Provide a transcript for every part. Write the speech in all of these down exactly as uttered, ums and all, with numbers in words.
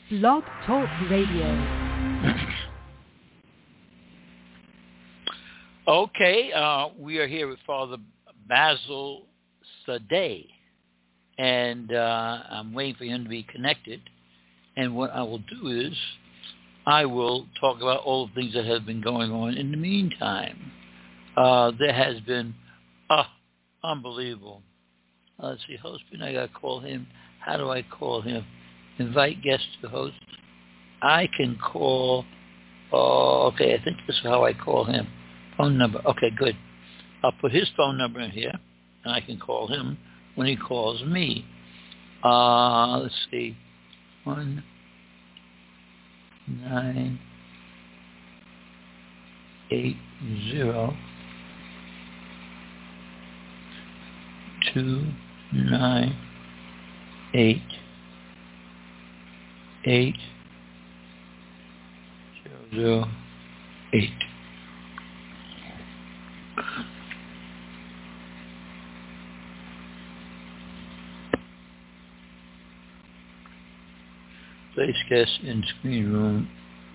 Blog Talk Radio. Okay, uh, we are here with Father Basil Sadeh, and uh, I'm waiting for him to be connected. And what I will do is I will talk about all the things that have been going on in the meantime. Uh, there has been, ah, unbelievable. Uh, let's see, hosting, I got to call him. How do I call him? Invite guests to host. I can call, oh, okay, I think this is how I call him. Phone number. Okay, good. I'll put his phone number in here, and I can call him when he calls me. Uh, let's see. One, nine, eight, zero, two, nine, eight, eight, zero, zero, eight. Place guest in screen room.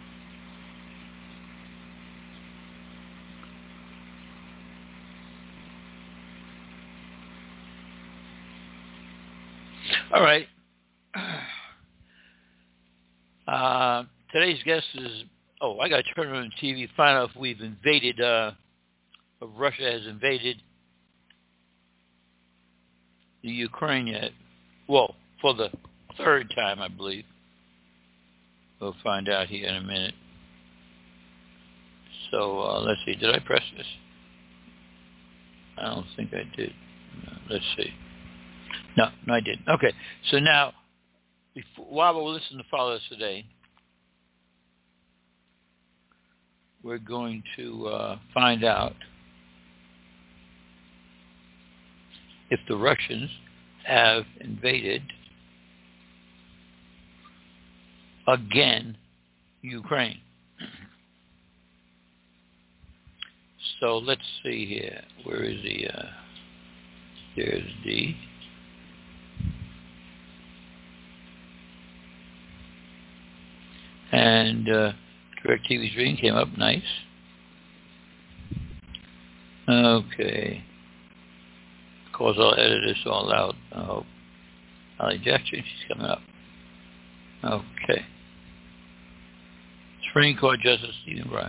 All right. Uh, today's guest is, oh, I got to turn on the T V, find out if we've invaded, uh, if Russia has invaded the Ukraine yet. Well, for the third time, I believe. We'll find out here in a minute. So, uh, let's see. Did I press this? I don't think I did. No, let's see. No, no, I didn't. Okay. So now, before, while we'll listen to Father today, we're going to uh, find out if the Russians have invaded again Ukraine. So let's see here. Where is the, uh, there's the, and uh, DirecTV stream came up nice. Okay. Of course, I'll edit this all out. Oh, Holly Jackson, she's coming up. Okay. Supreme Court Justice Stephen Breyer.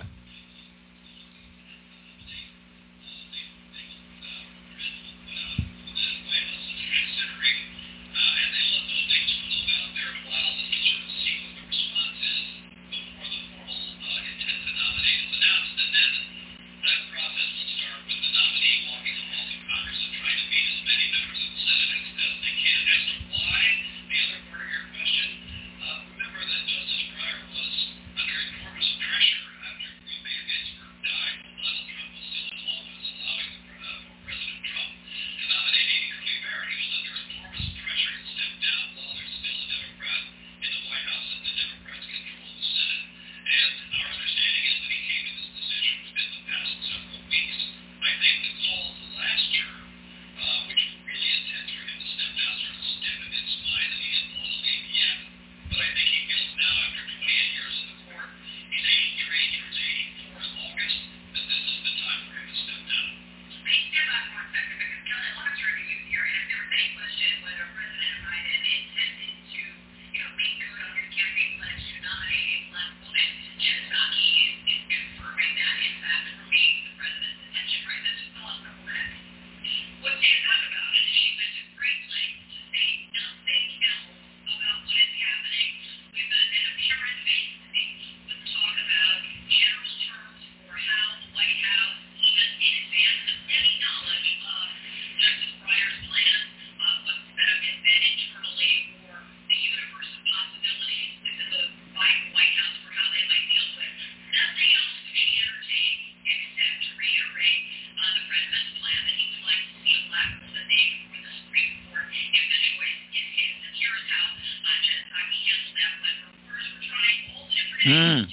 Hmm.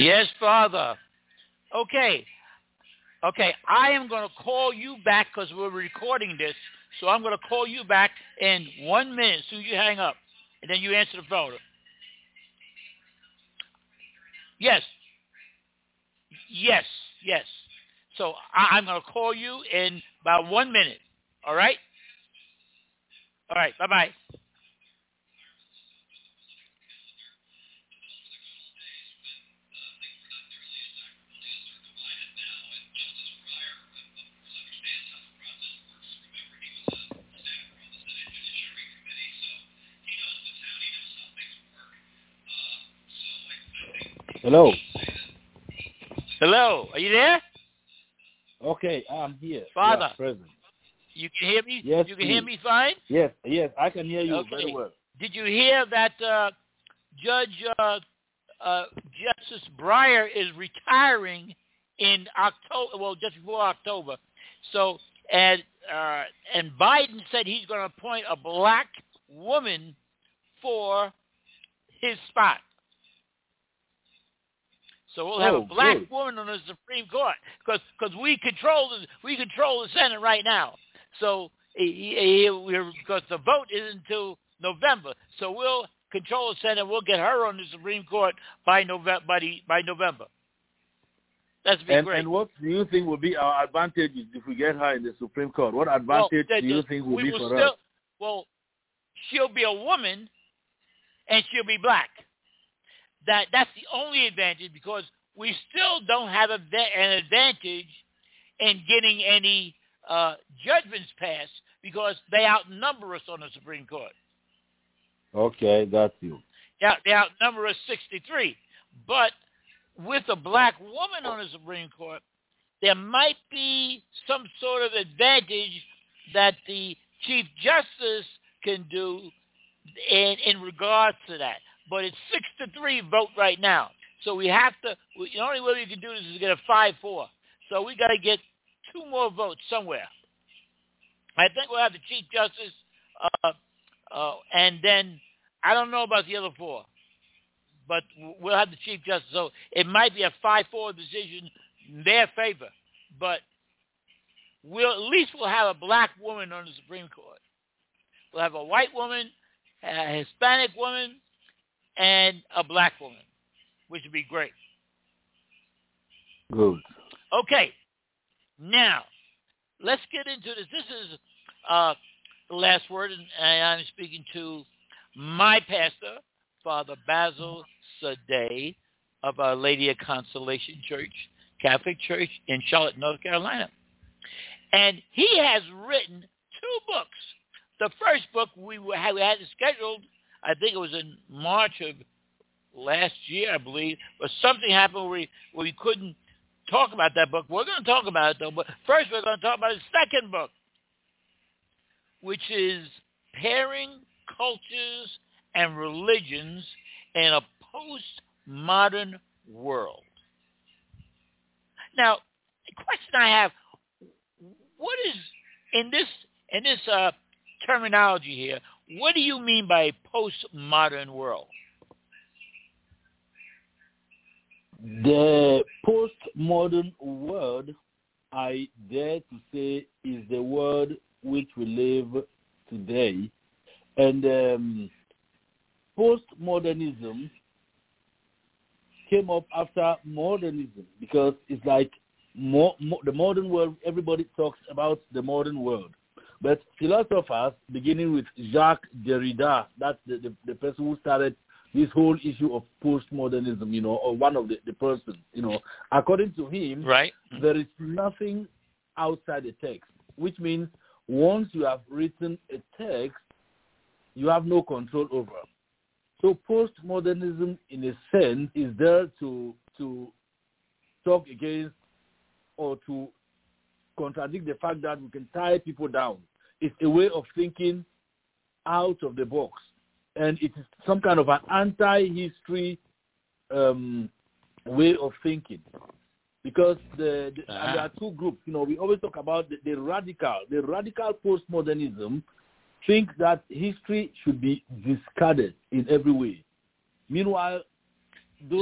Yes, Father. Okay. Okay, I am going to call you back because we're recording this. So I'm going to call you back in one minute as soon as you hang up. And then you answer the phone. Yes. Yes, yes. So I, I'm going to call you in about one minute. All right? All right, bye-bye. Hello. Hello, are you there? Okay, I'm here. Father. Yeah, present. You can hear me? Yes, You can please. hear me fine? Yes, yes, I can hear you Okay. very well. Did you hear that uh, Judge uh, uh, Justice Breyer is retiring in October? Well, just before October. So, and uh, and Biden said he's going to appoint a black woman for his spot. So we'll have Oh, a black good. woman on the Supreme Court because because we control the we control the Senate right now. So he, he, we're because the vote isn't until November. So we'll control the Senate. We'll get her on the Supreme Court by November. By, the, by November. That's be And, great. and what do you think will be our advantages if we get her in the Supreme Court? What advantage well, do you think will we be will for still, us? Well, she'll be a woman, and she'll be black. That that's the only advantage because we still don't have a, an advantage in getting any uh, judgments passed because they outnumber us on the Supreme Court. Okay, got you. Yeah, they outnumber us sixty-three. But with a black woman on the Supreme Court, there might be some sort of advantage that the Chief Justice can do in, in regards to that. But it's six to three vote right now. So we have to, the only way we can do this is get a five four. So we got to get two more votes somewhere. I think we'll have the Chief Justice, uh, uh, and then I don't know about the other four, but we'll have the Chief Justice. So it might be a five four decision in their favor. But we'll at least we'll have a black woman on the Supreme Court. We'll have a white woman, a Hispanic woman, and a black woman, which would be great. Good. Okay. Now, let's get into this. This is uh, the last word, and I'm speaking to my pastor, Father Basil Sadeh of Our Lady of Consolation Church, Catholic Church in Charlotte, North Carolina. And he has written two books. The first book we had, we had it scheduled, I think it was in March of last year, I believe, but something happened where we, where we couldn't talk about that book. We're going to talk about it, though, but first we're going to talk about his second book, which is Pairing Cultures and Religions in a Postmodern World. Now, the question I have, what is, in this, in this uh, terminology here, what do you mean by a postmodern world? The postmodern world, I dare to say, is the world which we live today. And um, postmodernism came up after modernism because it's like more, more, the modern world, everybody talks about the modern world. But philosophers, beginning with Jacques Derrida, that's the, the, the person who started this whole issue of postmodernism, you know, or one of the, the persons, you know, according to him, right. there is nothing outside the text, which means once you have written a text, you have no control over. So postmodernism, in a sense, is there to to talk against or to contradict the fact that we can tie people down. It's a way of thinking out of the box. And it is some kind of an anti-history um, way of thinking. Because the, the, uh-huh. and there are two groups. You know, we always talk about the, the radical. The radical postmodernism think that history should be discarded in every way. Meanwhile, those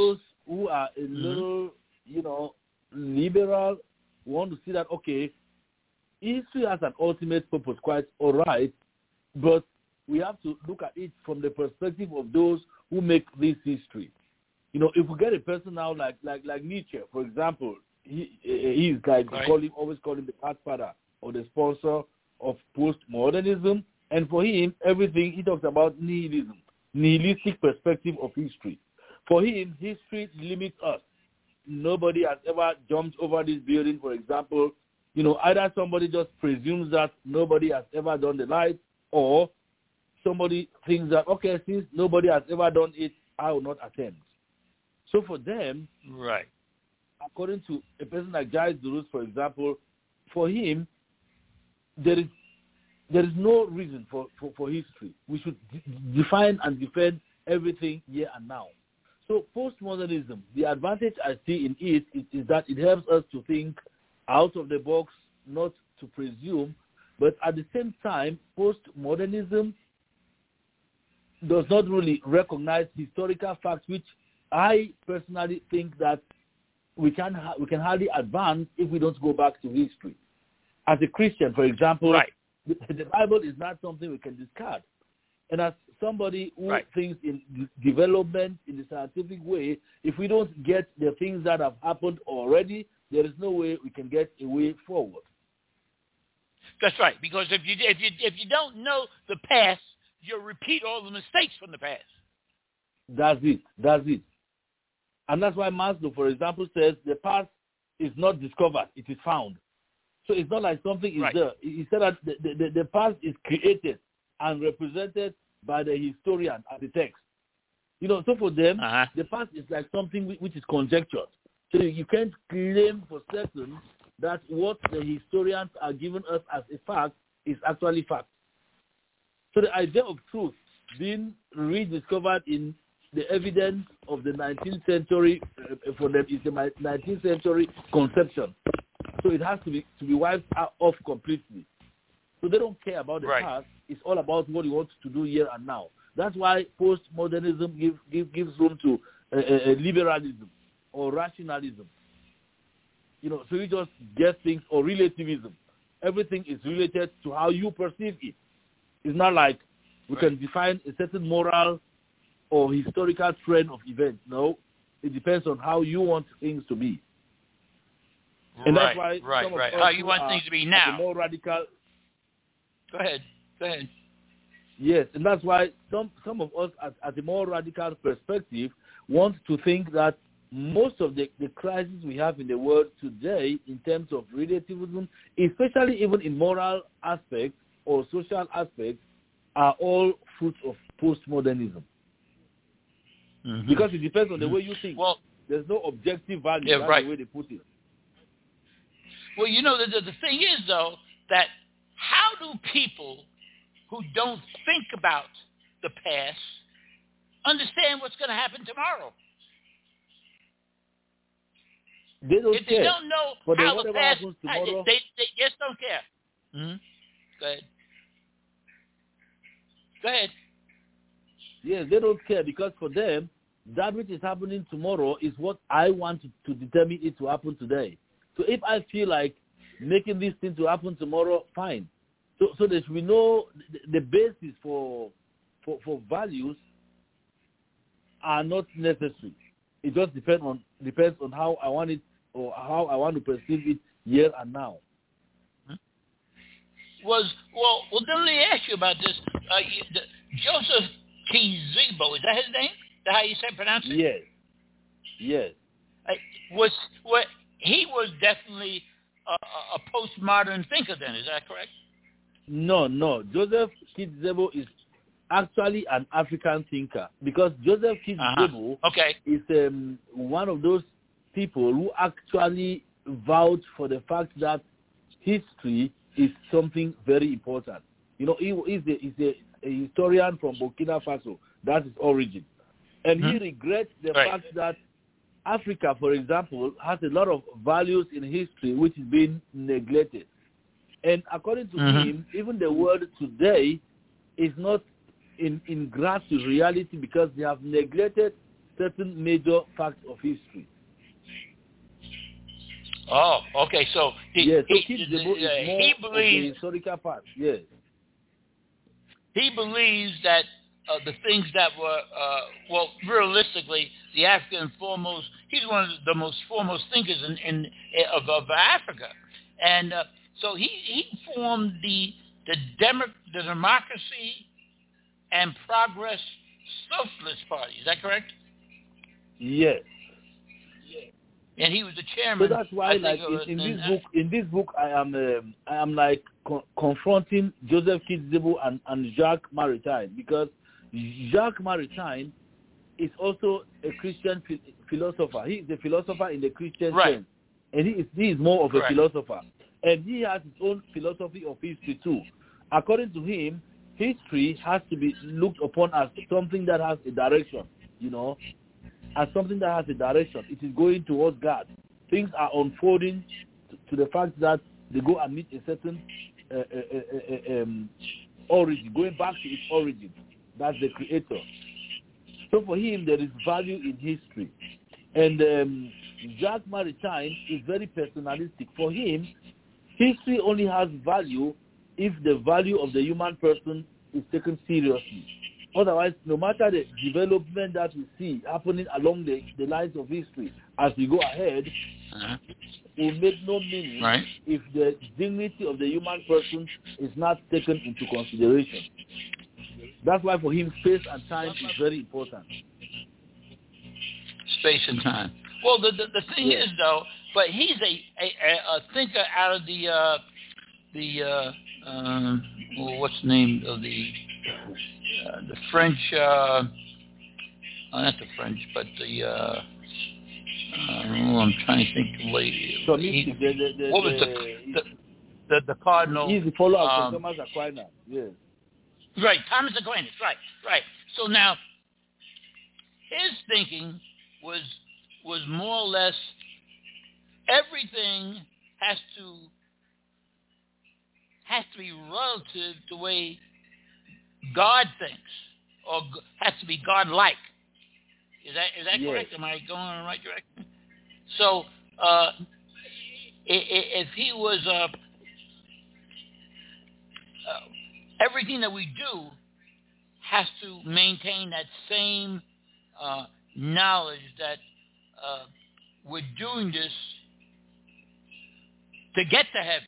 who are a mm-hmm. little, you know, liberal want to see that, okay, history has an ultimate purpose, quite all right, but we have to look at it from the perspective of those who make this history. You know, if we get a person now like like like Nietzsche, for example, he he's like right. call him, always call him the godfather or the sponsor of postmodernism, and for him, everything he talks about nihilism, nihilistic perspective of history. For him, history limits us. Nobody has ever jumped over this building, for example. You know, either somebody just presumes that nobody has ever done the light, or somebody thinks that, okay, since nobody has ever done it, I will not attempt. So for them, right, according to a person like Gilles Deleuze, for example, for him, there is there is no reason for, for, for history. We should d- define and defend everything here and now. So postmodernism, the advantage I see in it is, is that it helps us to think out of the box, not to presume, but at the same time, postmodernism does not really recognize historical facts, which I personally think that we can ha- we can hardly advance if we don't go back to history. As a Christian, for example, right. the, the Bible is not something we can discard. And as somebody who right. thinks in d- development in the scientific way, if we don't get the things that have happened already, there is no way we can get a way forward. That's right, because if you if you if you don't know the past, you'll repeat all the mistakes from the past. That's it. That's it. And that's why Maslow, for example, says the past is not discovered, it is found. So it's not like something is right. there. He said that the, the, the past is created and represented by the historian at the text. You know, so for them, uh-huh. the past is like something which is conjectured. So you can't claim for certain that what the historians are giving us as a fact is actually fact. So the idea of truth being rediscovered in the evidence of the nineteenth century uh, for them is the nineteenth century conception. So it has to be to be wiped off completely. So they don't care about the right. past. It's all about what you want to do here and now. That's why postmodernism give, give, gives room to uh, uh, liberalism or rationalism. You know, so you just get things, or relativism. Everything is related to how you perceive it. It's not like we right. can define a certain moral or historical trend of events. No, it depends on how you want things to be. And right, that's why right, some of right. us How you want are, things to be now. The more radical. Go ahead. Go ahead. Yes, and that's why some some of us, at, at a more radical perspective, want to think that most of the, the crises we have in the world today, in terms of relativism, especially even in moral aspects or social aspects, are all fruits of postmodernism. Mm-hmm. Because it depends on the mm-hmm. way you think. Well, there's no objective value. Yeah, That's right. the way they put it. Well, you know, the, the, the thing is, though, that how do people who don't think about the past understand what's going to happen tomorrow? They don't if care. they don't know but how the past, tomorrow, they, they just don't care. Mm-hmm. Go ahead. Go ahead. Yes, they don't care, because for them, that which is happening tomorrow is what I want to, to determine it to happen today. So if I feel like making this thing to happen tomorrow, fine. So so that we know the, the basis for, for for values are not necessary. It just depends on depends on how I want it, or how I want to perceive it here and now. Was well, well. Then let me ask you about this. Uh, you, the, Joseph Kizebo, is that his name? Is that how you say pronounce it? Yes. Yes. Uh, was what he was definitely a, a postmodern thinker. Then is that correct? No, no. Joseph Kizebo is actually an African thinker, because Joseph Kizebo uh-huh. okay. is um, one of those people who actually vouch for the fact that history is something very important. You know, he is a, he's a, a historian from Burkina Faso. That's his origin. And mm-hmm. he regrets the right. fact that Africa, for example, has a lot of values in history which is being neglected. And according to mm-hmm. him, even the world today is not in, in grasp with reality, because they have neglected certain major facts of history. Oh, okay. So he, yes, so he, Kidzebo is uh, more he of believes the historical part. Yes. he believes that uh, the things that were uh, well, realistically, the African foremost. He's one of the most foremost thinkers in, in of, of Africa, and uh, so he he formed the the, Demo, the Democracy and Progress Socialist Party. Is that correct? Yes. And he was the chairman. So that's why, I like think, in, in in, this book, in this book, I am um, I am like co- confronting Joseph Kidzebo and, and Jacques Maritain, because Jacques Maritain is also a Christian ph- philosopher. He is a philosopher in the Christian right. sense, and he is he is more of Correct. a philosopher, and he has his own philosophy of history too. According to him, history has to be looked upon as something that has a direction, you know. As something that has a direction. It is going towards God. Things are unfolding to, to the fact that they go and meet a certain uh, uh, uh, uh, um, origin, going back to its origin. That's the creator. So for him, there is value in history. And um, Jacques Maritain is very personalistic. For him, history only has value if the value of the human person is taken seriously. Otherwise, no matter the development that we see happening along the, the lines of history as we go ahead, uh-huh. will make no meaning right. if the dignity of the human person is not taken into consideration. That's why for him, space and time is very important. Space and time. Well, the the, the thing yes. is, though, but he's a, a, a thinker out of the, uh, the uh, uh, well, what's the name of the... Uh, the French, uh, oh, not the French, but the, uh, uh, oh, I'm trying to think the way, he, the, the, the, what was the, the, the, the cardinal? He's the follower of um, Thomas Aquinas, yes. Right, Thomas Aquinas, right, right. So now, his thinking was, was more or less, everything has to, has to be relative to the way God thinks, or has to be God-like. Is that is that yes. correct? Am I going in the right direction? So, uh, if he was, uh, uh, everything that we do has to maintain that same uh, knowledge that uh, we're doing this to get to heaven.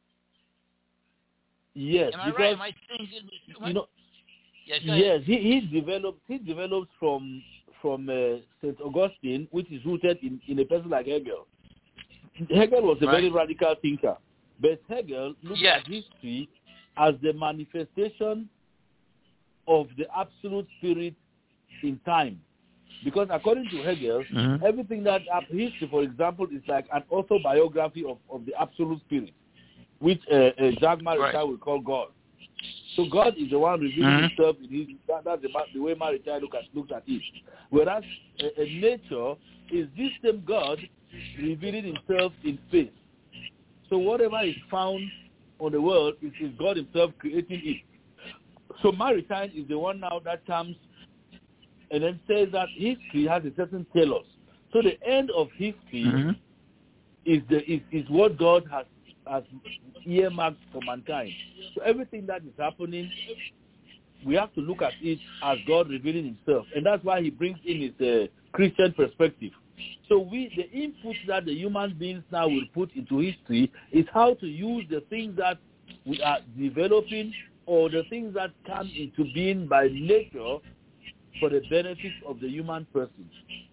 Yes, Am I because, right? Am I thinking too much? You know, yes, yes he, he developed he developed from from uh, Saint Augustine, which is rooted in, in a person like Hegel. Hegel was a right. very radical thinker, but Hegel looked yes. at history as the manifestation of the absolute spirit in time. Because according to Hegel, mm-hmm. everything that history, for example, is like an autobiography of, of the absolute spirit, which uh, uh, Jacques Maritain right. will call God. So God is the one revealing mm-hmm. himself in his, that, that's the, the way Maritain look at, looks at it. Whereas uh, uh, nature is this same God revealing himself in space. So whatever is found on the world is, is God himself creating it. So Maritain is the one now that comes and then says that history has a certain telos. So the end of history mm-hmm. is the is, is what God has has earmarked for mankind. So everything that is happening, we have to look at it as God revealing himself. And that's why he brings in his uh, Christian perspective. So we, the input that the human beings now will put into history is how to use the things that we are developing or the things that come into being by nature for the benefit of the human person.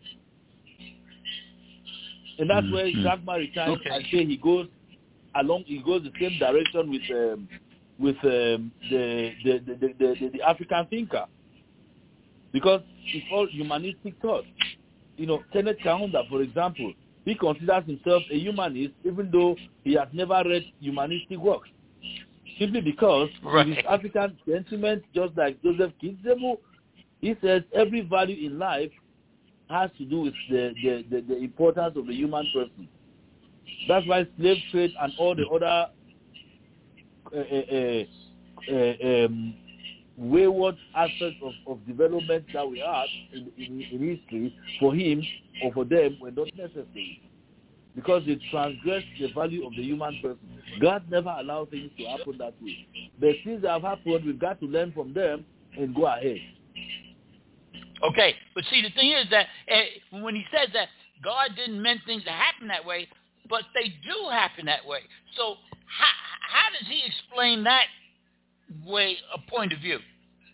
And that's mm-hmm. where Jacques Maritain, okay. I say he goes along, he goes the same direction with um, with um, the, the, the, the, the, the African thinker. Because it's all humanistic thought. You know, Kenneth Kaunda, for example, he considers himself a humanist even though he has never read humanistic works. Simply because right. with his African sentiment, just like Joseph Kidzebo, he says every value in life has to do with the, the, the, the importance of the human person. That's why slave trade and all the other uh, uh, uh, um, wayward aspects of, of development that we had in, in, in history for him or for them were not necessary, because they transgressed the value of the human person. God never allowed things to happen that way. But things that have happened, we've got to learn from them and go ahead. Okay, but see, the thing is that uh, when he says that God didn't meant things to happen that way, but they do happen that way. So how, how does he explain that way, a point of view?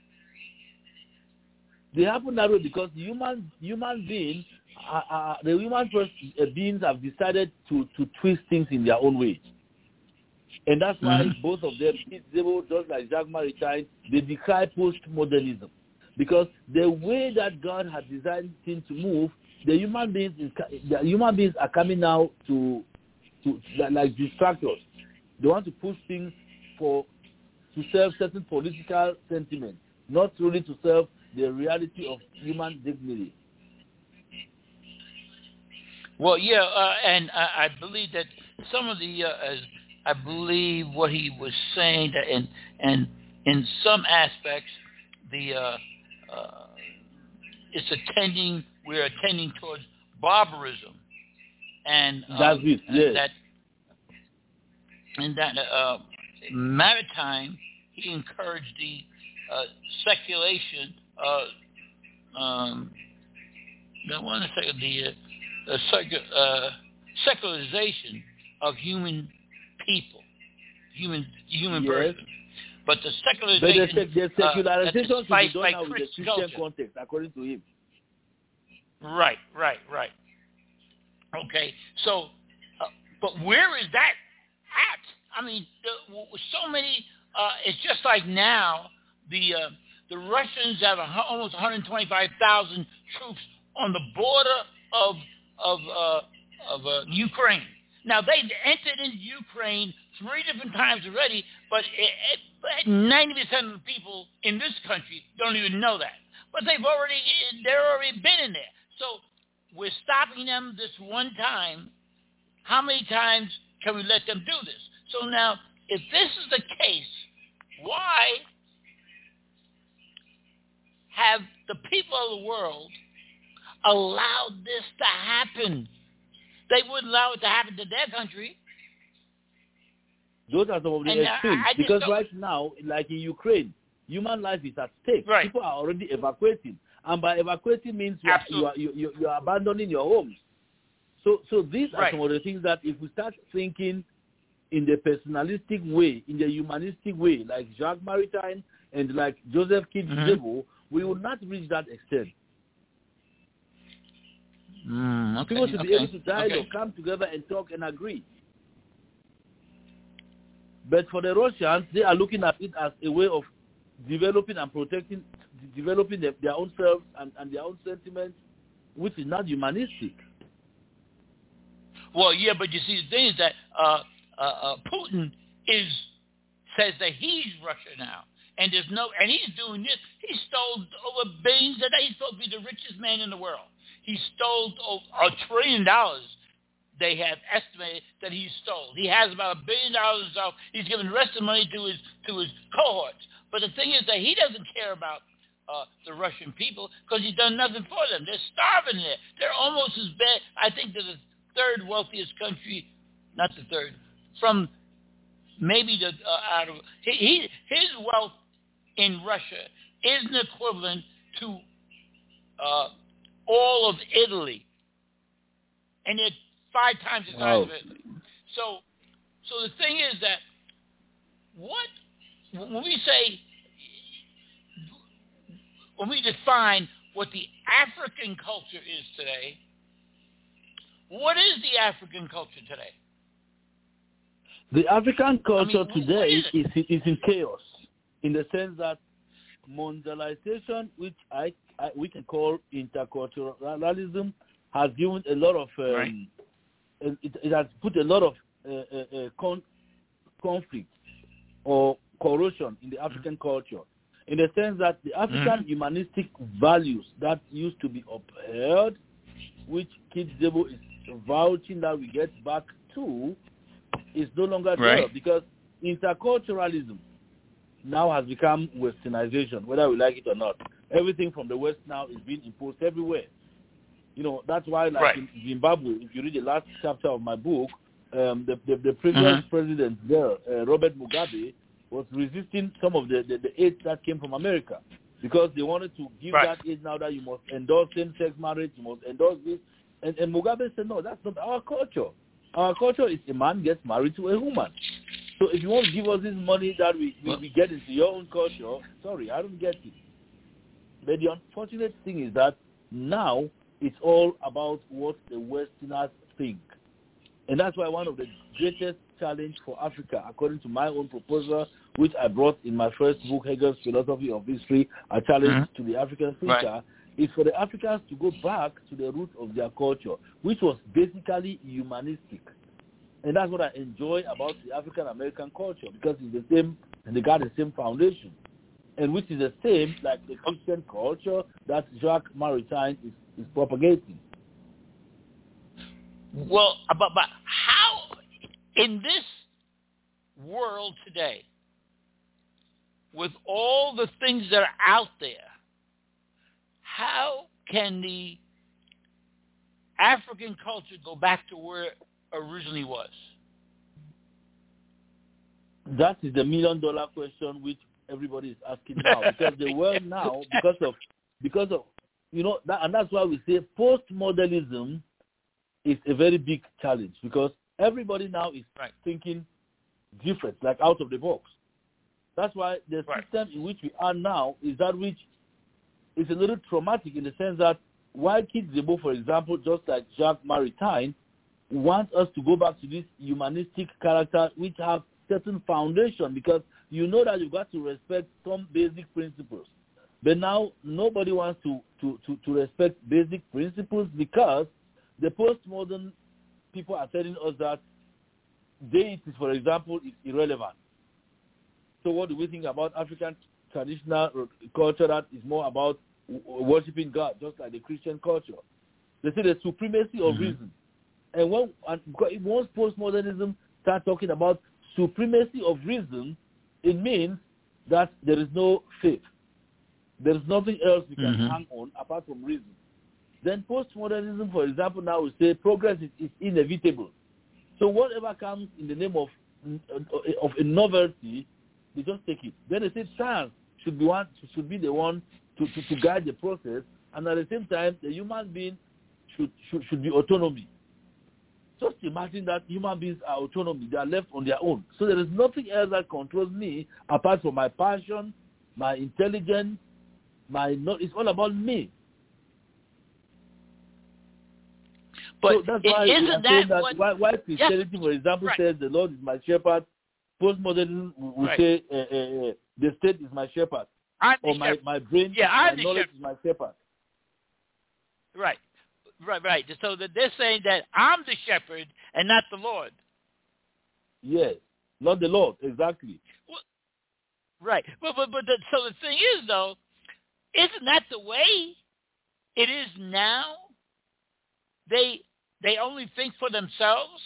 They happen that way because human human beings, uh, uh, the human first, uh, beings have decided to, to twist things in their own way. And that's why mm-hmm. both of them, just like Jacques Maritain, they decry postmodernism. Because the way that God had designed things to move, the human beings, is, the human beings are coming now to, to like distractors. They want to push things for to serve certain political sentiments, not really to serve the reality of human dignity. Well, yeah, uh, and I, I believe that some of the, uh, I believe what he was saying, that in, and in some aspects, the uh, uh, it's attending, we're attending towards barbarism, and um, that's it, and yes. that, and that uh, Maritain, he encouraged the uh, seculation, uh, um, I want to say the uh, uh, secu- uh, secularization of human people, human human yes. person. But the secularization, but the, the secularization uh, should be done now with the Christian culture. context, according to him. Right, right, right. Okay, so, uh, but where is that at? I mean, the, so many. Uh, it's just like now the uh, the Russians have a, almost one hundred twenty-five thousand troops on the border of of uh, of uh, Ukraine. Now they entered into Ukraine three different times already, but ninety percent of the people in this country don't even know that. But they've already they're already been in there. So we're stopping them this one time. How many times can we let them do this? So now, if this is the case, why have the people of the world allowed this to happen? They wouldn't allow it to happen to their country. Those are some of the And extremes. I, I because don't... right now, like in Ukraine, human life is at stake. Right. People are already evacuating. And by evacuating means you are, you are, you, you, you are abandoning your homes. So so these are right. some of the things that if we start thinking in the personalistic way, in the humanistic way, like Jacques Maritain and like Joseph Kidego, mm-hmm. we will not reach that extent. Mm, okay, People should okay, be able to dialogue, okay. come together and talk and agree. But for the Russians, they are looking at it as a way of developing and protecting, developing their, their own selves and, and their own sentiments, which is not humanistic. Well, yeah, but you see, the thing is that uh, uh, uh, Putin is says that he's Russia now, and there's no, and he's doing this. He stole over billions. That he's supposed to be the richest man in the world. He stole over a trillion dollars. They have estimated that he stole. He has about a billion dollars himself. He's given the rest of the money to his to his cohorts. But the thing is that he doesn't care about uh, the Russian people because he's done nothing for them. They're starving there. They're almost as bad. I think they're the third wealthiest country, not the third, from maybe the uh, out of he, he his wealth in Russia isn't equivalent to uh, all of Italy, and it's five times the size wow. of Italy. So, so the thing is that what when we say when we define what the African culture is today, what is the African culture today? The African culture I mean, today is, is, is in chaos, in the sense that mondialization, which I, I we can call interculturalism, has given a lot of um, right. it, it has put a lot of uh, uh, uh, con- conflict or corrosion in the African mm-hmm. culture, in the sense that the African mm-hmm. humanistic values that used to be upheld, which Kidego is vouching that we get back to, is no longer right. there, because interculturalism now has become westernization, whether we like it or not. Everything from the West now is being imposed everywhere. You know, that's why, like right. in Zimbabwe, if you read the last chapter of my book, um, the, the, the previous mm-hmm. president there, uh, Robert Mugabe, was resisting some of the, the, the aid that came from America because they wanted to give right. that aid now that you must endorse same-sex marriage, you must endorse this. And, and Mugabe said, no, that's not our culture. Our culture is a man gets married to a woman. So if you want to give us this money that we, we, we get into your own culture, sorry, I don't get it. But the unfortunate thing is that now it's all about what the Westerners think. And that's why one of the greatest challenge for Africa, according to my own proposal, which I brought in my first book, Hegel's Philosophy of History, A Challenge mm-hmm. to the African Thinker, right. is for the Africans to go back to the roots of their culture, which was basically humanistic. And that's what I enjoy about the African-American culture, because it's the same, and they got the same foundation, and which is the same like the Christian culture that Jacques Maritain is, is propagating. Well, but, but how, in this world today, with all the things that are out there, how can the African culture go back to where it originally was? That is the million dollar question which everybody is asking now, because the world now, because of, because of, you know, that, and that's why we say postmodernism is a very big challenge, because everybody now is right. thinking different, like out of the box. That's why the right. system in which we are now is that which is a little traumatic, in the sense that while Keith Zebo, for example, just like Jacques Maritain, wants us to go back to this humanistic character which have certain foundation, because you know that you've got to respect some basic principles. But now nobody wants to, to, to, to respect basic principles, because the postmodern people are telling us that deity, for example, is irrelevant. So what do we think about African traditional culture that is more about worshiping God, just like the Christian culture? They say the supremacy of mm-hmm. reason. And when, and once postmodernism starts talking about supremacy of reason, it means that there is no faith. There is nothing else we can mm-hmm. hang on apart from reason. Then postmodernism, for example, now we say progress is, is inevitable. So whatever comes in the name of of a novelty, they just take it. Then they say science should be one should be the one to, to, to guide the process, and at the same time, the human being should should, should be autonomy. Just imagine that human beings are autonomous; they are left on their own. So there is nothing else that controls me apart from my passion, my intelligence, my not. It's all about me. But so that's why isn't that, that what, why, why Christianity, yes, for example, right. says the Lord is my shepherd. Postmodernism will right. say uh, uh, uh, the state is my shepherd, I'm or my, shepherd. my brain, yeah, my I'm knowledge shepherd. is my shepherd. Right, right, right. So that they're saying that I'm the shepherd and not the Lord. Yes, not the Lord, exactly. Well, right, but but but the, so the thing is though, isn't that the way it is now? They they only think for themselves.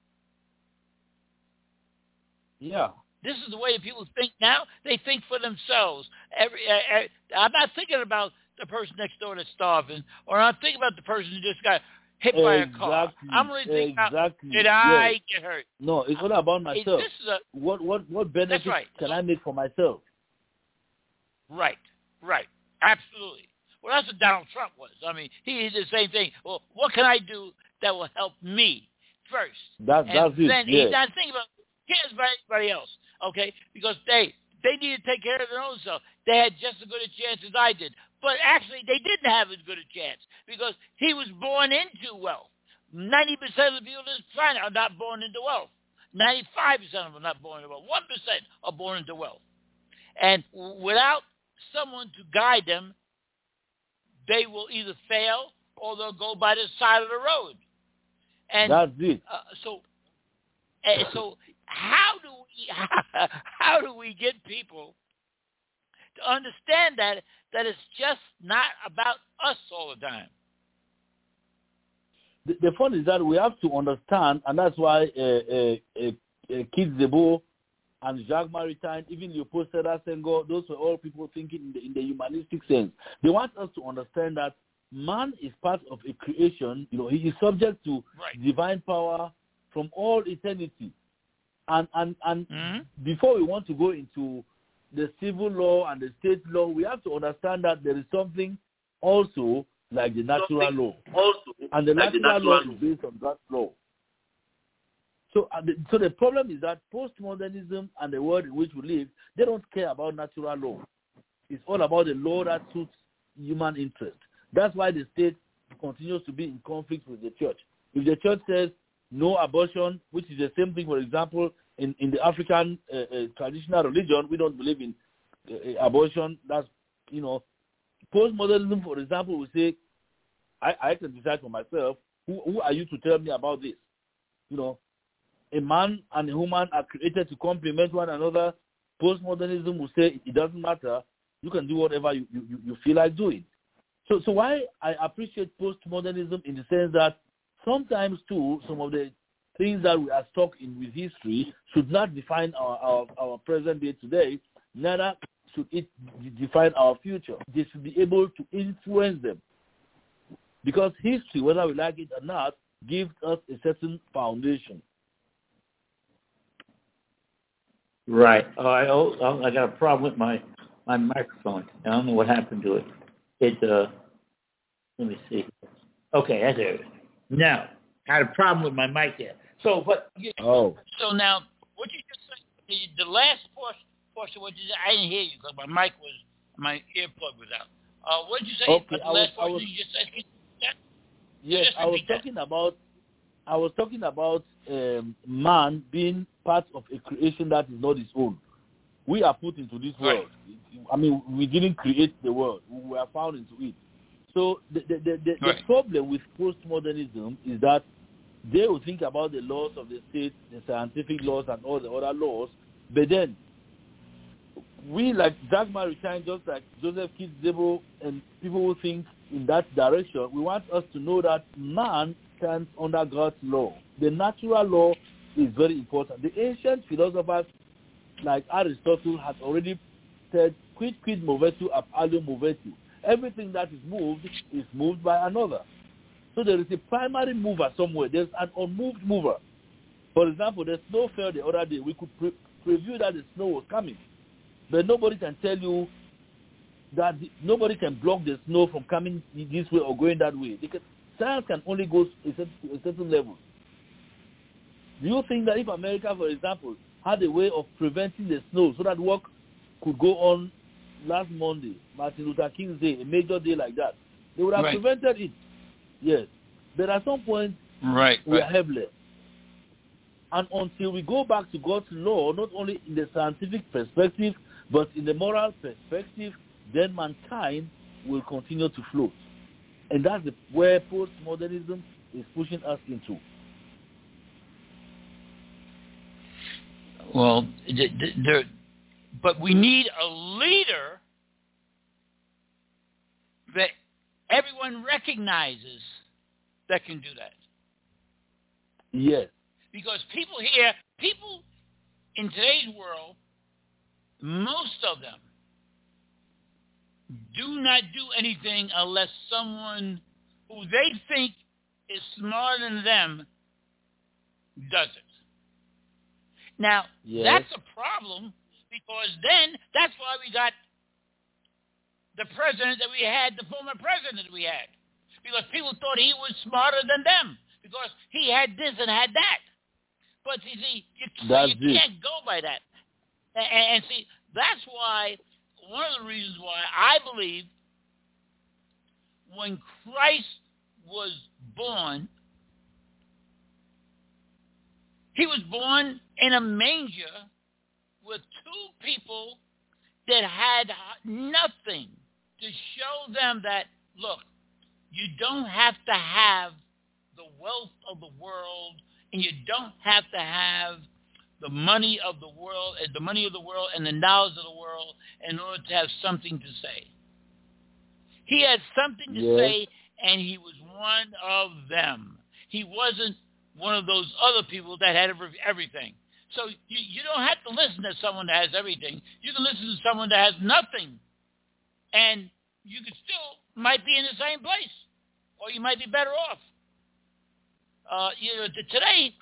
Yeah. This is the way people think now. They think for themselves. Every, uh, I'm not thinking about the person next door that's starving, or I'm thinking about the person who just got hit by exactly. a car. I'm really thinking exactly. about, did yes. I get hurt? No, it's all about myself. This is a, what what what benefit right. can I make for myself? Right, right, absolutely. Well, that's what Donald Trump was. I mean, he did the same thing. Well, what can I do that will help me first? That, that's and it. then yes. he's not thinking about cares about anybody else, okay? Because they they need to take care of their own self. They had just as good a chance as I did. But actually, they didn't have as good a chance because he was born into wealth. ninety percent of the people in this planet are not born into wealth. ninety-five percent of them are not born into wealth. one percent are born into wealth. And without someone to guide them, they will either fail or they'll go by the side of the road. And that's it. Uh, so, uh, so how do we how do we get people to understand that that it's just not about us all the time? The, the fun is that we have to understand, and that's why uh, uh, uh, uh, Keith Zebo and Jacques Maritain, even Leopold Sédar Senghor, those were all people thinking in the, in the humanistic sense. They want us to understand that man is part of a creation. You know, he is subject to right. divine power from all eternity. And and and mm-hmm. before we want to go into the civil law and the state law, we have to understand that there is something also like the natural something law. Also, and the, like natural, the natural law is based on God's law. So, uh, the, so the problem is that postmodernism and the world in which we live, they don't care about natural law. It's all about the law that suits human interest. That's why the state continues to be in conflict with the church. If the church says no abortion, which is the same thing, for example, in, in the African uh, uh, traditional religion, we don't believe in uh, abortion. That's, you know, postmodernism, for example, will say, I, I can decide for myself, who, who are you to tell me about this? You know, a man and a woman are created to complement one another. Postmodernism will say it doesn't matter. You can do whatever you, you, you feel like doing. So, so why I appreciate postmodernism in the sense that sometimes, too, some of the things that we are stuck in with history should not define our, our, our present day today, neither should it define our future. They should be able to influence them. Because history, whether we like it or not, gives us a certain foundation. Right. Oh, I, oh, I got a problem with my, my microphone. I don't know what happened to it. It, uh, let me see. Okay, that's it. Now, I had a problem with my mic there. So, but... You, oh. So now, what you just said, the last portion, portion what you said, I didn't hear you because my mic was, my earplug was out. Uh, what did you say okay, about the I last was, portion was, you just said? Can you that? Yes, I was talking that. about, I was talking about um, man being part of a creation that is not his own. We are put into this world. Right. I mean, we didn't create the world. We were found into it. So the the, the, the, right. the problem with postmodernism is that they will think about the laws of the state, the scientific laws, and all the other laws, but then we, like Jacques Maritain, just like Joseph Kidd-Szabo, and people who think in that direction, we want us to know that man stands under God's law. The natural law is very important. The ancient philosophers like Aristotle had already said, quid quid movetur ab alio movetur. Everything that is moved is moved by another. So there is a primary mover somewhere. There's an unmoved mover. For example, the snow fell the other day. We could pre- preview that the snow was coming. But nobody can tell you that the, nobody can block the snow from coming this way or going that way. Because science can only go to a certain, a certain level. Do you think that if America, for example, had a way of preventing the snow so that work could go on last Monday, Martin Luther King's Day, a major day like that, they would have right. prevented it? Yes. But at some point, right, we right. are helpless. And until we go back to God's law, not only in the scientific perspective, but in the moral perspective, then mankind will continue to float. And that's the, where postmodernism is pushing us into. Well, there, but we need a leader that everyone recognizes that can do that. Yes. Because people here, people in today's world, most of them do not do anything unless someone who they think is smarter than them does it. Now, yes. that's a problem because then that's why we got the president that we had, the former president that we had. Because people thought he was smarter than them because he had this and had that. But you see, you, so you can't go by that. And, and see, that's why, one of the reasons why I believe when Christ was born, he was born in a manger with two people that had nothing to show them that, look, you don't have to have the wealth of the world, and you don't have to have the money of the world, the money of the world and the knowledge of the world in order to have something to say. He had something to yes. say, and he was one of them. He wasn't one of those other people that had everything. So you, you don't have to listen to someone that has everything. You can listen to someone that has nothing. And you could still might be in the same place. Or you might be better off. Uh, you know, today,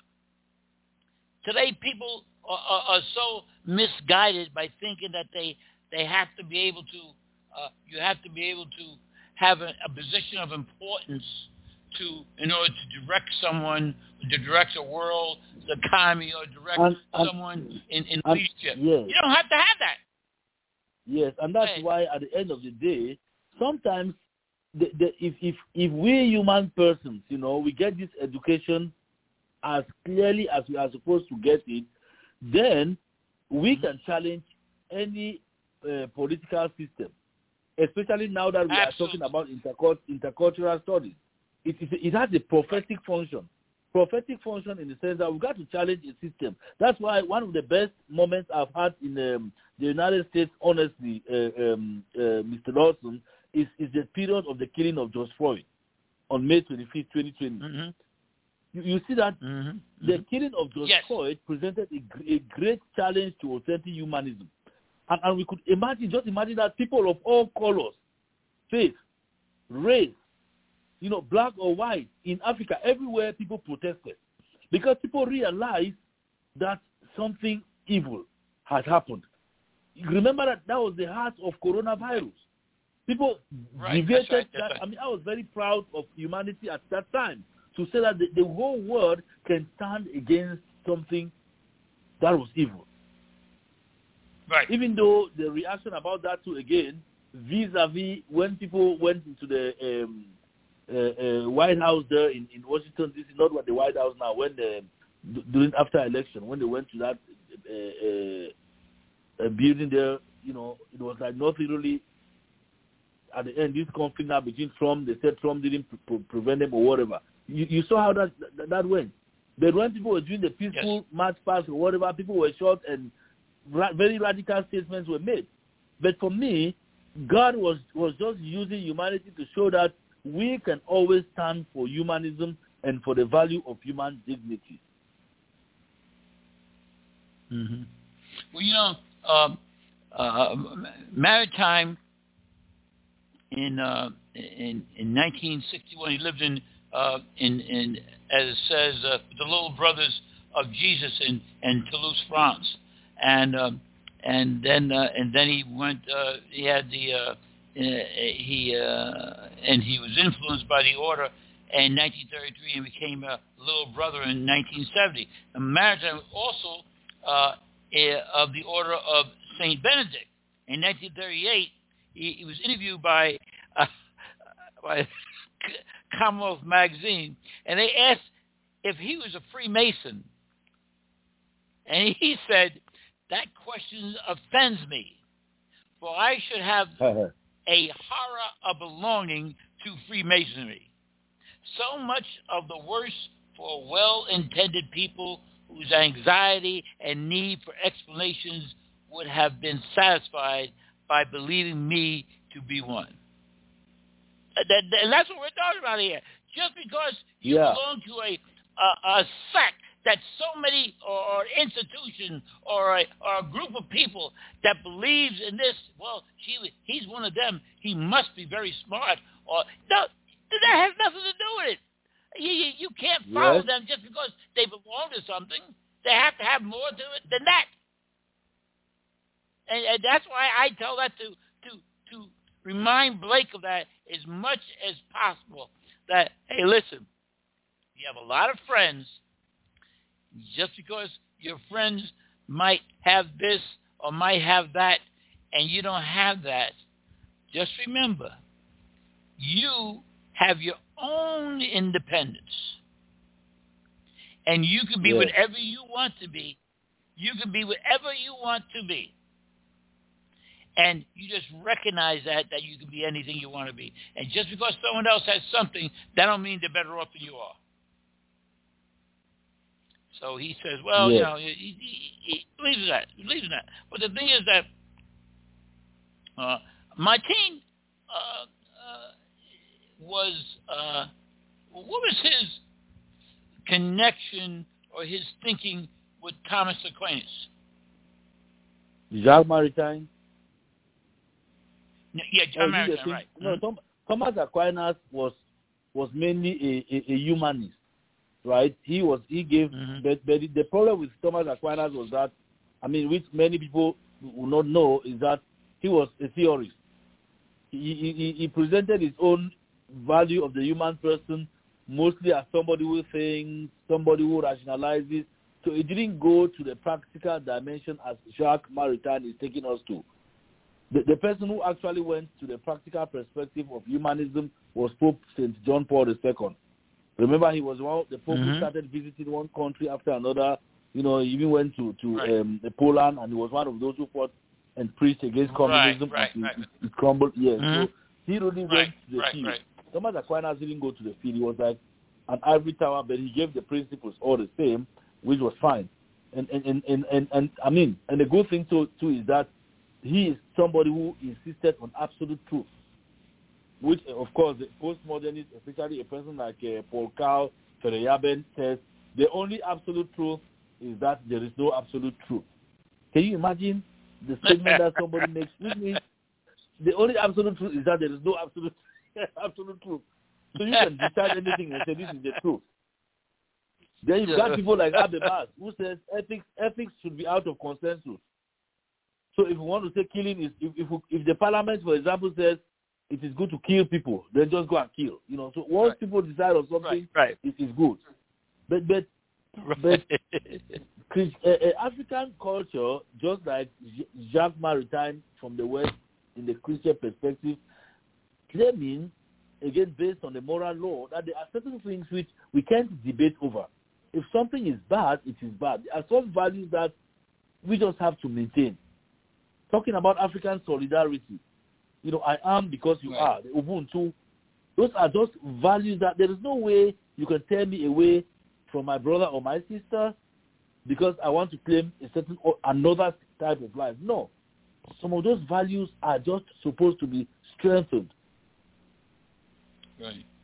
today people are, are, are so misguided by thinking that they, they have to be able to, uh, you have to be able to have a, a position of importance to, in order to direct someone, to direct a world, the economy, or direct and, and, someone in, in and, leadership. Yes. You don't have to have that. Yes, and that's Right. why at the end of the day, sometimes the, the, if, if, if we human persons, you know, we get this education as clearly as we are supposed to get it, then we can challenge any uh, political system, especially now that we Absolutely. are talking about intercult- intercultural studies. It, it, it has a prophetic function. Prophetic function in the sense that we've got to challenge a system. That's why one of the best moments I've had in um, the United States, honestly, uh, um, uh, Mister Lawson, is, is the period of the killing of George Floyd on May twenty-fifth, twenty twenty. Mm-hmm. You, you see that Mm-hmm. the Mm-hmm. killing of George Yes. Floyd presented a, gr- a great challenge to authentic humanism. And, and we could imagine, just imagine that people of all colors, faith, race, you know, black or white, in Africa, everywhere people protested. Because people realized that something evil had happened. Remember that that was the heart of coronavirus. People Right, debated that's right, that's that. right. I mean, I was very proud of humanity at that time to say that the, the whole world can stand against something that was evil. Right. Even though the reaction about that too, again, vis-a-vis when people went into the um, uh, uh, White House there in, in Washington, D C, not what the White House now, when the, during after election, when they went to that uh, uh, uh, building there, you know, it was like nothing really. At the end, this conflict now between Trump, they said Trump didn't pre- pre- prevent them or whatever. You, you saw how that, that that went. But when people were doing the peaceful Yes. march past or whatever, people were shot and ra- very radical statements were made. But for me, God was, was just using humanity to show that we can always stand for humanism and for the value of human dignity. Mm-hmm. Well, you know, um, uh, Maritime in uh, in in nineteen sixty-one, he lived in uh, in in as it says uh, the Little Brothers of Jesus in, in Toulouse, France, and um, and then uh, and then he went. Uh, he had the uh, he uh, and he was influenced by the order in nineteen thirty-three and became a Little Brother in nineteen seventy. And Maritime also uh, of the order of Saint Benedict in nineteen thirty-eight. He, he was interviewed by, uh, by Commonwealth magazine, and they asked if he was a Freemason. And he said, that question offends me, for I should have a horror of belonging to Freemasonry. So much of the worse for well-intended people whose anxiety and need for explanations would have been satisfied by believing me to be one. That, that, and that's what we're talking about here. Just because you Yeah. belong to a, a, a sect that so many, or, or institution, or a, or a group of people that believes in this, well, she, he's one of them, he must be very smart. Or no, that has nothing to do with it. You, you, you can't follow Yes. them just because they belong to something. They have to have more to it than that. And, and that's why I tell that to, to, to remind Blake of that as much as possible. That, hey, listen, you have a lot of friends. Just because your friends might have this or might have that and you don't have that, just remember, you have your own independence. And you can be Yes. whatever you want to be. You can be whatever you want to be. And you just recognize that, that you can be anything you want to be. And just because someone else has something, that don't mean they're better off than you are. So he says, well, Yes. you know, he, he, he believes in that. He believes in that. But the thing is that uh, Martin uh, uh, was, uh, what was his connection or his thinking with Thomas Aquinas? Jacques Maritain. Yeah, John oh, Maritain, right. No, mm-hmm. Tom, Thomas Aquinas was was mainly a, a, a humanist, right? He was he gave, mm-hmm. but, but the problem with Thomas Aquinas was that, I mean, which many people will not know, is that he was a theorist. He, he, he presented his own value of the human person mostly as somebody who thinks, somebody who rationalizes. So it didn't go to the practical dimension as Jacques Maritain is taking us to. The, the person who actually went to the practical perspective of humanism was Pope Saint John Paul the Second. Remember, he was one of the Pope mm-hmm. who started visiting one country after another. You know, he even went to, to right. um, Poland, and he was one of those who fought and preached against communism. Right, right, and right. It, it crumbled. Yes, mm-hmm. so he really right, went to the right, field. Right. Thomas Aquinas didn't go to the field. He was like an ivory tower, but he gave the principles all the same, which was fine. And and, and, and, and, and I mean, and the good thing too, too is that he is somebody who insisted on absolute truth, which, of course, the postmodernists, especially a person like uh, Paul Carl Feyerabend, says the only absolute truth is that there is no absolute truth. Can you imagine the statement that somebody makes? Which means the only absolute truth is that there is no absolute absolute truth. So you can decide anything and say this is the truth. Then you've got people like Habermas who says ethics ethics should be out of consensus. So if we want to say killing is, if if, if the parliament, for example, says it is good to kill people, then just go and kill. You know, so once right. people decide on something, right, right. it is good. But but right. but uh, uh, African culture, just like Jacques Maritain from the West in the Christian perspective, claiming, again based on the moral law, that there are certain things which we can't debate over. If something is bad, it is bad. There are some values that we just have to maintain. Talking about African solidarity, you know, I am because you right. are, the Ubuntu, those are just values that there is no way you can tear me away from my brother or my sister because I want to claim a certain or another type of life. No. Some of those values are just supposed to be strengthened. Right.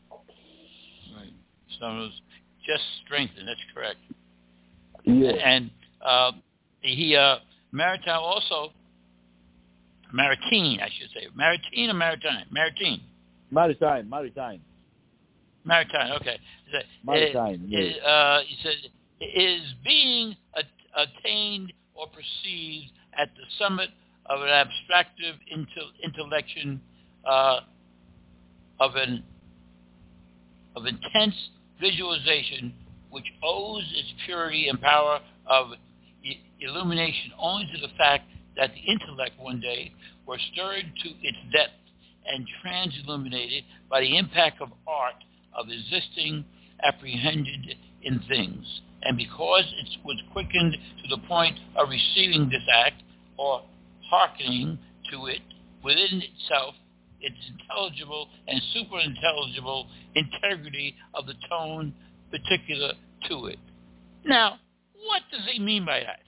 Right. Some of those just strengthened, that's correct. Yeah. And uh, he, uh, Maritain also, Maritain, I should say. Maritain or Maritain? Maritain. Maritain, Maritain. Maritain, okay. Maritain, it, yes. uh, he says, is being a, attained or perceived at the summit of an abstractive intellection uh, of an of intense visualization which owes its purity and power of i- illumination only to the fact that the intellect one day was stirred to its depth and trans-illuminated by the impact of art of existing apprehended in things. And because it was quickened to the point of receiving this act or hearkening to it within itself, its intelligible and superintelligible integrity of the tone particular to it. Now, what does he mean by that?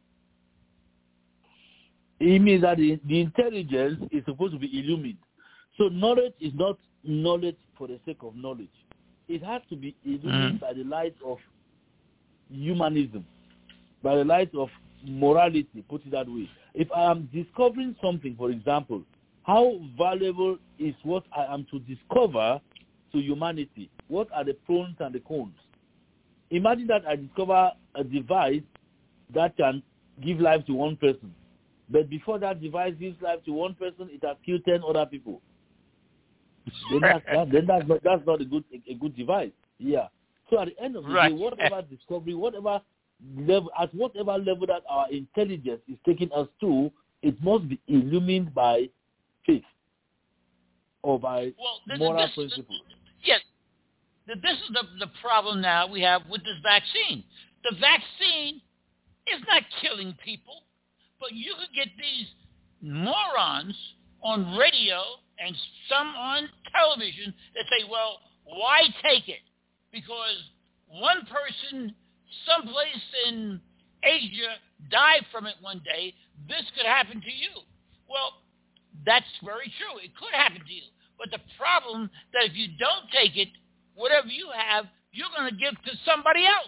It means that the, the intelligence is supposed to be illumined. So knowledge is not knowledge for the sake of knowledge. It has to be illumined mm. by the light of humanism, by the light of morality, put it that way. If I am discovering something, for example, how valuable is what I am to discover to humanity? What are the pros and the cons? Imagine that I discover a device that can give life to one person. But before that device gives life to one person, it has killed ten other people. then that's, that, then that's not, that's not a good a, a good device. Yeah. So at the end of the right. day, whatever discovery, whatever level, at whatever level that our intelligence is taking us to, it must be illumined by faith or by well, this, moral this, principles. Yes. This is the, the problem now we have with this vaccine. The vaccine is not killing people, but you could get these morons on radio and some on television that say, well, why take it? Because one person someplace in Asia died from it one day. This could happen to you. Well, that's very true. It could happen to you. But the problem that if you don't take it, whatever you have, you're going to give to somebody else.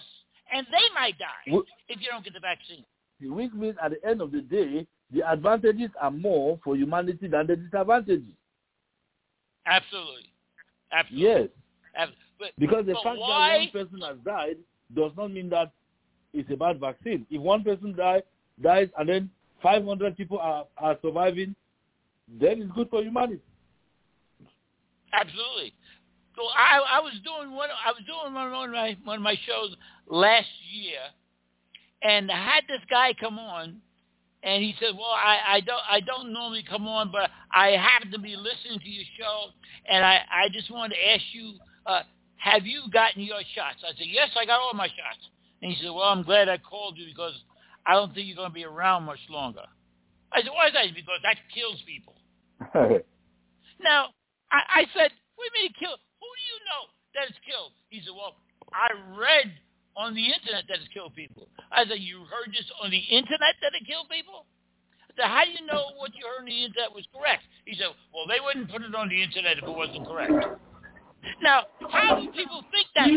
and they might die Wh- if you don't get the vaccine. Which means at the end of the day, the advantages are more for humanity than the disadvantages. Absolutely. Absolutely. Yes. Ab- but, Because the but fact why? that one person has died does not mean that it's a bad vaccine. If one person die, dies and then five hundred people are, are surviving, then it's good for humanity. Absolutely. So I, I was doing one. I was doing one of my one of my shows last year, and I had this guy come on, and he said, "Well, I, I don't I don't normally come on, but I happen to be listening to your show, and I, I just wanted to ask you, uh, have you gotten your shots?" I said, "Yes, I got all my shots." And he said, "Well, I'm glad I called you because I don't think you're going to be around much longer." I said, "Why is that?" Because that kills people. Now, I, I said, "What do you mean it kills? Who do you know that it's killed?" He said, "Well, I read on the internet that it's killed people." I said, "You heard this on the internet that it killed people?" I said, "How do you know what you heard on the internet was correct?" He said, "Well, they wouldn't put it on the internet if it wasn't correct." Now, how do people think that?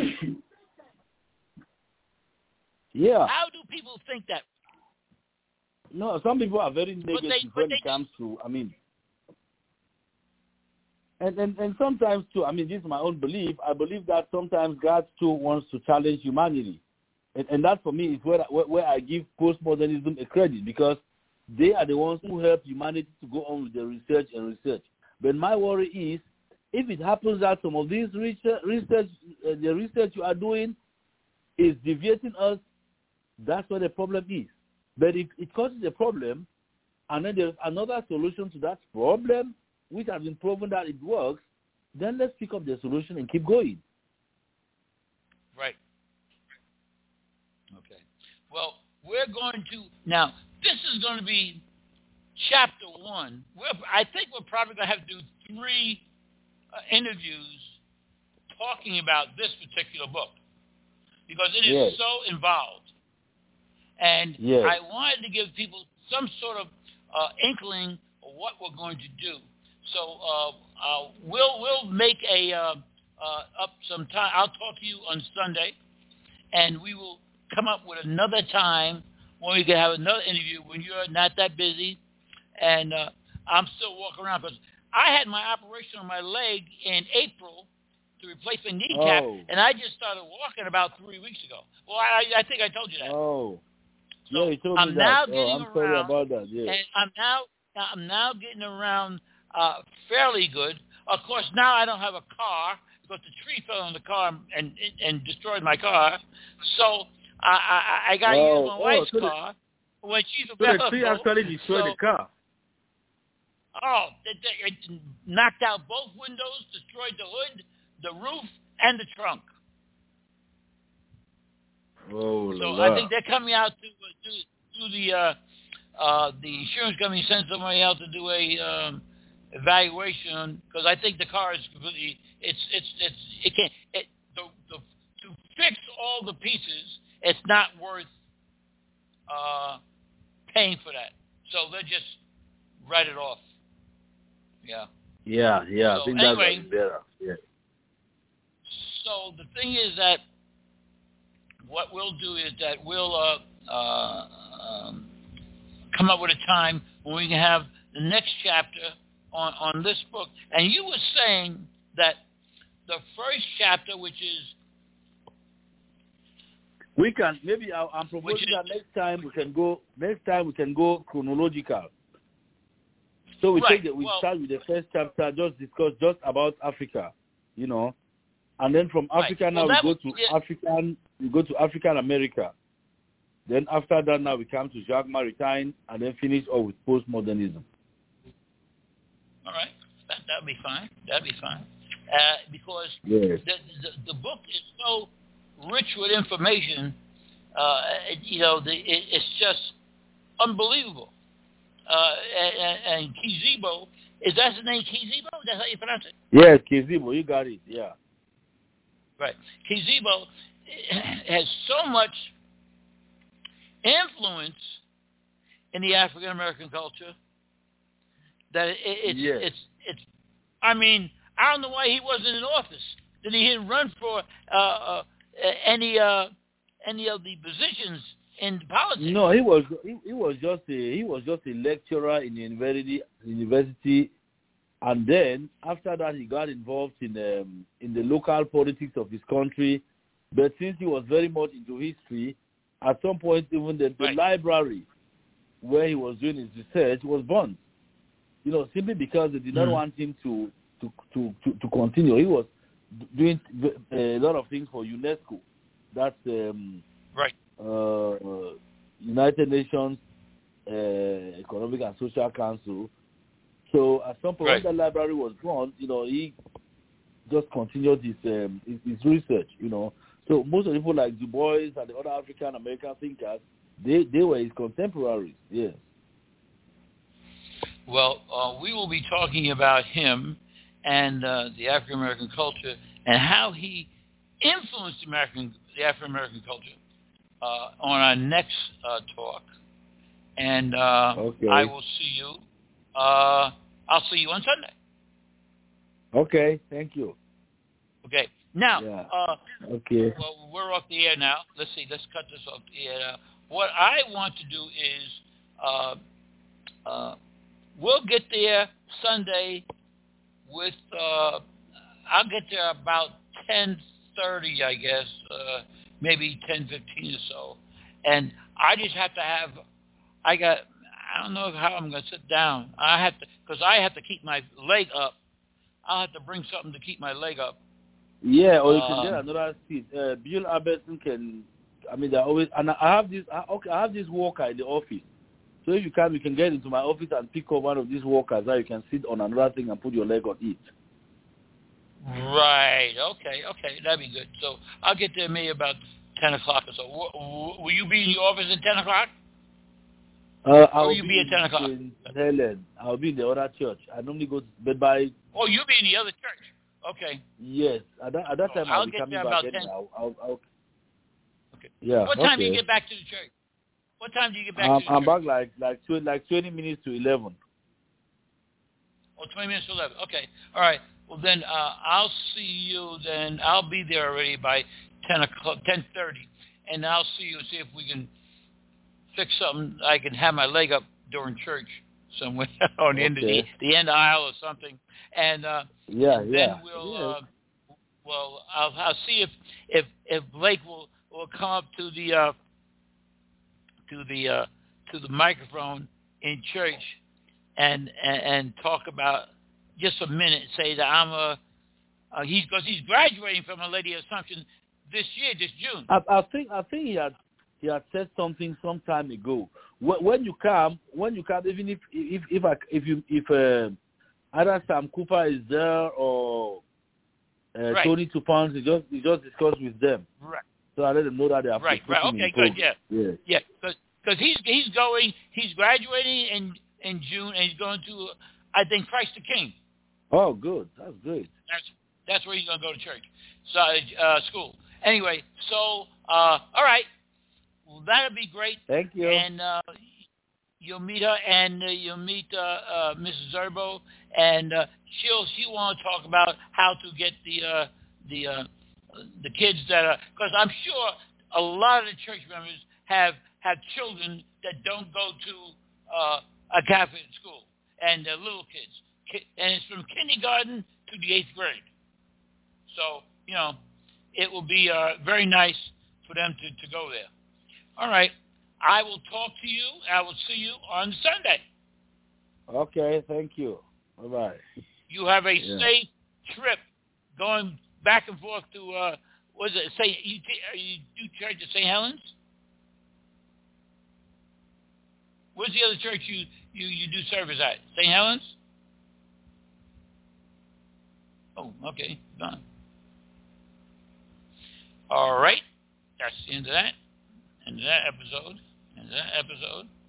Yeah. How do people think that? No, some people are very negative they- when but it they- comes to, I mean, and, and, and sometimes too, I mean, this is my own belief. I believe that sometimes God too wants to challenge humanity. And, and that for me is where, where, where I give postmodernism a credit, because they are the ones who help humanity to go on with the research and research. But my worry is, if it happens that some of these research, research uh, the research you are doing is deviating us, that's where the problem is. But if it causes a problem, and then there's another solution to that problem, which has been proven that it works, then let's pick up the solution and keep going. Right. Okay. Well, we're going to now. This is going to be chapter one. We're, I think we're probably going to have to do three uh, interviews talking about this particular book because it is Yes. so involved. And Yes. I wanted to give people some sort of uh, inkling of what we're going to do. So uh, uh, we'll we'll make a uh, uh, up some time. I'll talk to you on Sunday, and we will come up with another time when we can have another interview when you're not that busy. And uh, I'm still walking around because I had my operation on my leg in April to replace my kneecap, Oh. and I just started walking about three weeks ago. Well, I, I think I told you that. Oh. So Yeah, you told I'm me now that. getting Oh, I'm around, sorry about that. Yeah. and I'm now I'm now getting around uh, fairly good. Of course, now I don't have a car because the tree fell on the car and and destroyed my car. So I I, I got to Oh, use my oh, wife's so the- car when she's So available. the tree actually destroyed So- the car. Oh, it, it knocked out both windows, destroyed the hood, the roof, and the trunk. Oh, So la. I think they're coming out to do, do the uh, uh, the insurance company sent somebody out to do a um, evaluation because I think the car is completely it's it's it's it can't it the, the to fix all the pieces. It's not worth uh, paying for that. So they just write it off. Yeah. Yeah, yeah. So I think anyway, that's better. Yeah. So the thing is that what we'll do is that we'll uh, uh, um, come up with a time when we can have the next chapter on, on this book. And you were saying that the first chapter, which is We can maybe I, I'm proposing is- that next time we can go. Next time we can go chronological. So we Right, take it. We well- start with the first chapter. Just discuss just about Africa, you know, and then from Right. Africa Well, now we that go was- to yeah. African. We go to African America. Then after that, now we come to Jacques Maritain, and then finish off with postmodernism. all right. That that'd be fine. That'd be fine. Uh, because Yes. the, the the book is so rich with information. Uh, it, you know, the, it, it's just unbelievable. Uh, and, and Kizibo, is that his name? Kizibo? That's how you pronounce it? Yes, Kizibo, you got it. Yeah. Right. Kizibo has so much influence in the African American culture that it, it's Yes. it's it's. I mean, I don't know why he wasn't in office. That he didn't run for uh, uh, any uh, any of the positions in politics. No, he was he, he was just a he was just a lecturer in university university, and then after that he got involved in um, in the local politics of his country. But since he was very much into history, at some point even the, the right. library where he was doing his research was burned. You know, simply because they did not mm. want him to to, to, to to continue. He was doing a lot of things for UNESCO. That's um, right. Uh, United Nations uh, Economic and Social Council. So at some point right. when the library was gone, you know, he just continued his, um, his his research. You know, so most of the people like Du Bois and the other African American thinkers, they they were his contemporaries. Yes. Well, uh, we will be talking about him and uh, the African American culture and how he influenced the American the African American culture. Uh, on our next uh, talk, and uh, okay. I will see you. Uh, I'll see you on Sunday. Okay, thank you. Okay, now. Yeah. Uh, okay. Well, we're off the air now. Let's see. Let's cut this off the air now. What I want to do is, uh, uh, we'll get there Sunday with. Uh, I'll get there about ten thirty, I guess. Uh, maybe ten fifteen or so. And I just have to have, I got, I don't know how I'm going to sit down. I have to, because I have to keep my leg up. I'll have to bring something to keep my leg up. Yeah, or you um, can get another seat. Uh, Bill Albertson can, I mean, they're always, and I have this, I, okay, I have this walker in the office. So if you can, you can get into my office and pick up one of these walkers that you can sit on another thing and put your leg on it. Right. Okay. Okay. That'd be good. So I'll get there maybe about ten o'clock or so. W- w- will you be in your office at ten o'clock? Uh, I'll will you be, be at ten o'clock? In Helen. I'll be in the other church. I normally go to bed by. Oh, you'll be in the other church. Okay. Yes. At that, at that time, oh, I'll, I'll be get coming there back. about ten. I'll, I'll, I'll, okay. Yeah. What time okay. do you get back to the church? What time do you get back um, to the I'm church? back like like twenty, like twenty minutes to eleven. Oh, twenty minutes to eleven. Okay. All right. Well, then uh, I'll see you then. I'll be there already by ten o'clock, ten thirty, and I'll see you and see if we can fix something. I can have my leg up during church somewhere on the okay. end of the, the end aisle or something, and uh, yeah, and yeah. then we'll yeah. uh, well I'll, I'll see if if if Blake will, will come up to the uh, to the uh, to the microphone in church and and, and talk about. Just a minute, say that I'm a, uh, he's because he's graduating from a Lady Assumption this year, this June. I, I think I think he had he had said something some time ago. When, when you come, when you come, even if if if I, if you if uh, either Sam Cooper is there or uh, right. Tony Tupans, you just you just discuss with them. Right. So I let them know that they are right. Right. Okay. Good. Yeah. Yeah. Yeah. Because because he's he's going he's graduating in in June and he's going to I think Christ the King. Oh, good. That's great. That's that's where he's going to go to church, so uh, school. Anyway, so uh, all right, well, that'll be great. Thank you. And uh, you'll meet her, and uh, you'll meet uh, uh, Missus Zerbo, and uh, she'll she want to talk about how to get the uh, the uh, the kids that are because I'm sure a lot of the church members have have children that don't go to uh, a Catholic school, and they're little kids. And it's from kindergarten to the eighth grade. So, you know, it will be uh, very nice for them to, to go there. All right. I will talk to you. I will see you on Sunday. Okay. Thank you. Bye-bye. You have a yeah. safe trip going back and forth to, uh, what is it, Saint, you, you do church at Saint Helens? Where's the other church you, you, you do service at? Saint Helens? Oh, okay, done. All right, that's the end of that. End of that episode. End of that episode.